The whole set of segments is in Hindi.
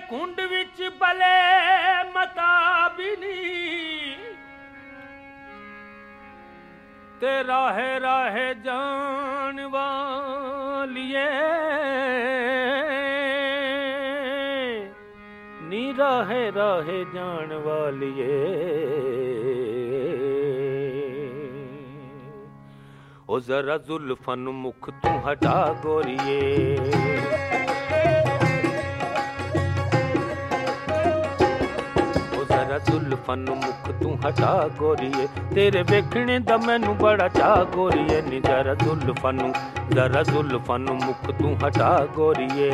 कुंड विच बले मता भी नहीं ते राहे राहे जान वालिए नी राहे राहे जान वालिए ओ जरा जुल्फन मुख तू हटा गोरिए जुल्फन मुख तू हटा गोरिए तेरे वेखने दा मैनू बड़ा चा गोरिए नी जरा जुल्फन मुख तू हटा गोरिए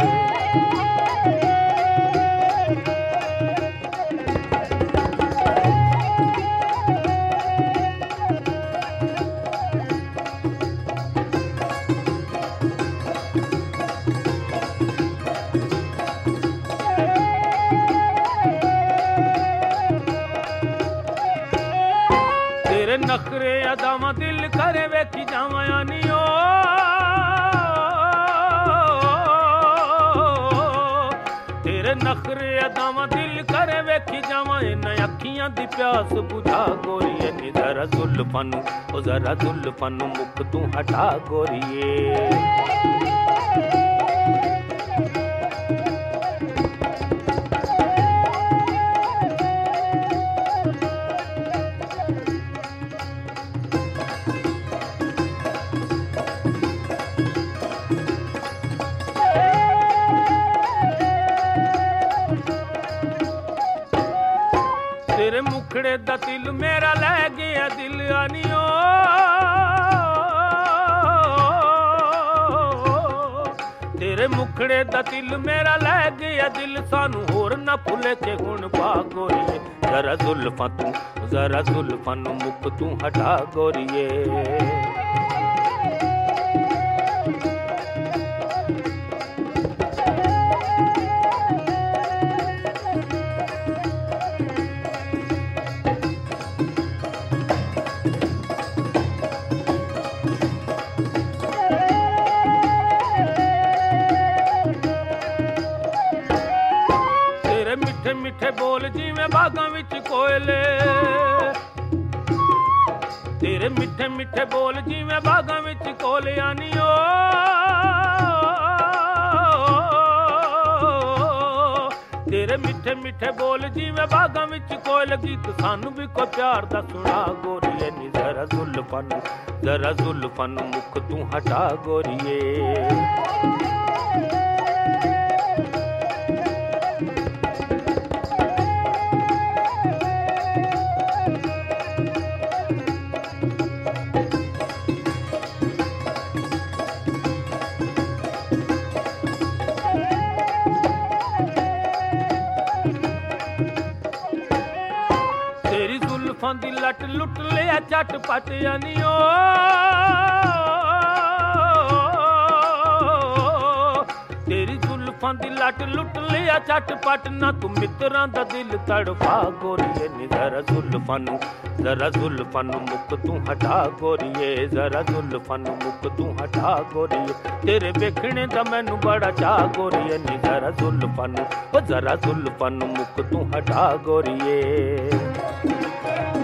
नखरे अदावा दिल करे वेखी जावा नियो तेरे नखरे अदावा दिल करे वेखी जावा इन अखियां दी प्यास बुझा गोरिए नी जरा जुल्फन मुख तू हटा गोरिए तेरे मुखड़े दा दिल मेरा लै गया दिल आनियो तेरे मुखड़े दा दिल मेरा लै गया दिल सानू होर ना भुले के हुण पा गोरिए जरा जुल्फन मुख तू हटा गोरिए मिठे मिठे बोल जिवें बागां विच कोयले तेरे मिठे मिठे बोल जिवें बागां विच कोयले आनियो तेरे मिठे मिठे बोल जिवें बागां विच कोयल गीत सानू भी कोई प्यार दा सुना गोरिए नी जरा जुल्फन मुख तू हटा गोरिए जुल्फां दी लट लुट लिया झटपट आनियो तेरी जुल्फां दी लट लुट लिया झटपट ना तू मित्रां दा दिल तड़फा गोरिए नी जरा जुल्फन मुख तू हटा गोरिए जरा जुल्फन मुख तू हटा गोरिए तेरे वेखने दा मैनू बड़ा चा गोरिए नी जरा जुल्फन मुख तू हटा गोरिए